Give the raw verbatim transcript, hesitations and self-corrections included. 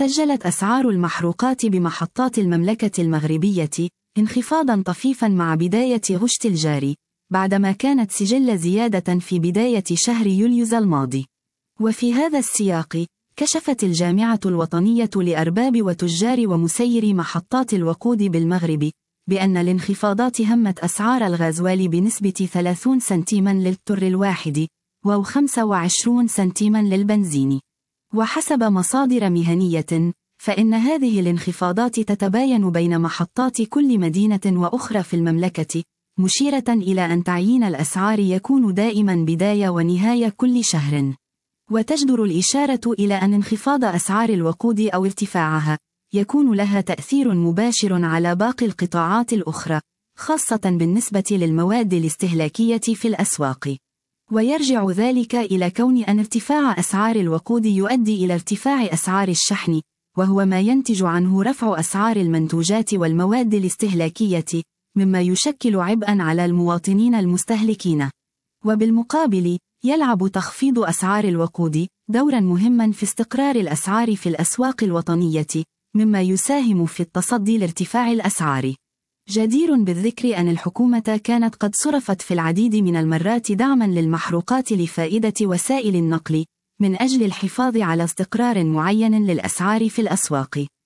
سجلت أسعار المحروقات بمحطات المملكة المغربية انخفاضاً طفيفاً مع بداية غشت الجاري، بعدما كانت سجل زيادة في بداية شهر يوليو الماضي. وفي هذا السياق، كشفت الجامعة الوطنية لأرباب وتجار ومسيري محطات الوقود بالمغرب بأن الانخفاضات همت أسعار الغازوال بنسبة ثلاثين سنتيما للتر الواحد و خمسة وعشرين سنتيما للبنزين. وحسب مصادر مهنية، فإن هذه الانخفاضات تتباين بين محطات كل مدينة وأخرى في المملكة، مشيرة إلى أن تعيين الأسعار يكون دائما بداية ونهاية كل شهر. وتجدر الإشارة إلى أن انخفاض أسعار الوقود أو ارتفاعها يكون لها تأثير مباشر على باقي القطاعات الأخرى، خاصة بالنسبة للمواد الاستهلاكية في الأسواق. ويرجع ذلك إلى كون أن ارتفاع أسعار الوقود يؤدي إلى ارتفاع أسعار الشحن، وهو ما ينتج عنه رفع أسعار المنتوجات والمواد الاستهلاكية، مما يشكل عبئاً على المواطنين المستهلكين. وبالمقابل، يلعب تخفيض أسعار الوقود دوراً مهماً في استقرار الأسعار في الأسواق الوطنية، مما يساهم في التصدي لارتفاع الأسعار. جدير بالذكر أن الحكومة كانت قد صرفت في العديد من المرات دعماً للمحروقات لفائدة وسائل النقل، من أجل الحفاظ على استقرار معين للأسعار في الأسواق.